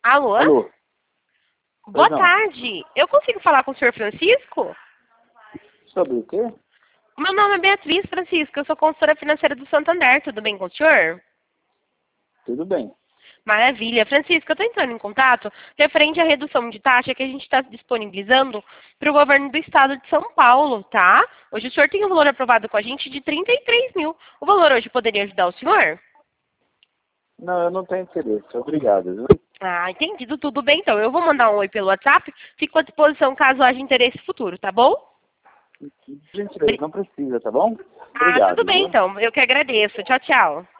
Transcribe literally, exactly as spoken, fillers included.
Alô? Alô? Boa Pois não. tarde. Eu consigo falar com o senhor Francisco? Sobre o quê? Meu nome é Beatriz Francisco, eu sou consultora financeira do Santander. Tudo bem com o senhor? Tudo bem. Maravilha. Francisco, eu estou entrando em contato referente à redução de taxa que a gente está disponibilizando para o governo do estado de São Paulo, tá? Hoje o senhor tem um valor aprovado com a gente de trinta e três mil. O valor hoje poderia ajudar o senhor? Não, eu não tenho interesse. Obrigado, viu? Ah, entendido. Tudo bem, então. Eu vou mandar um oi pelo WhatsApp. Fico à disposição caso haja interesse futuro, tá bom? Gentileza, não precisa, tá bom? Ah, tudo Obrigado, bem, viu? então. Eu que agradeço. Tchau, tchau.